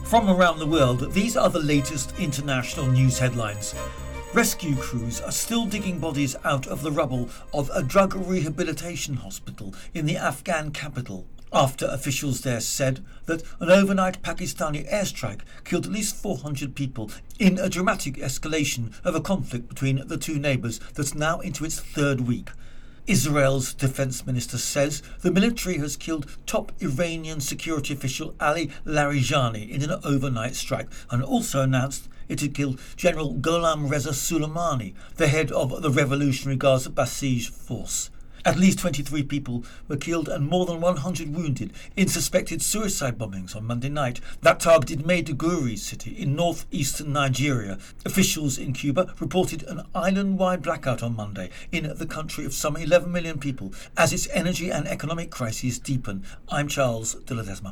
From around the world, these are the latest international news headlines. Rescue crews are still digging bodies out of the rubble of a drug rehabilitation hospital in the Afghan capital, after officials there said that an overnight Pakistani airstrike killed at least 400 people in a dramatic escalation of a conflict between the two neighbours that's now into its third week. Israel's defence minister says the military has killed top Iranian security official Ali Larijani in an overnight strike, and also announced it had killed General Gholam Reza Soleimani, the head of the Revolutionary Guard's Basij force. At least 23 people were killed and more than 100 wounded in suspected suicide bombings on Monday night that targeted Maiduguri city in northeastern Nigeria. Officials in Cuba reported an island-wide blackout on Monday in the country of some 11 million people as its energy and economic crises deepen. I'm Charles de Ledesma.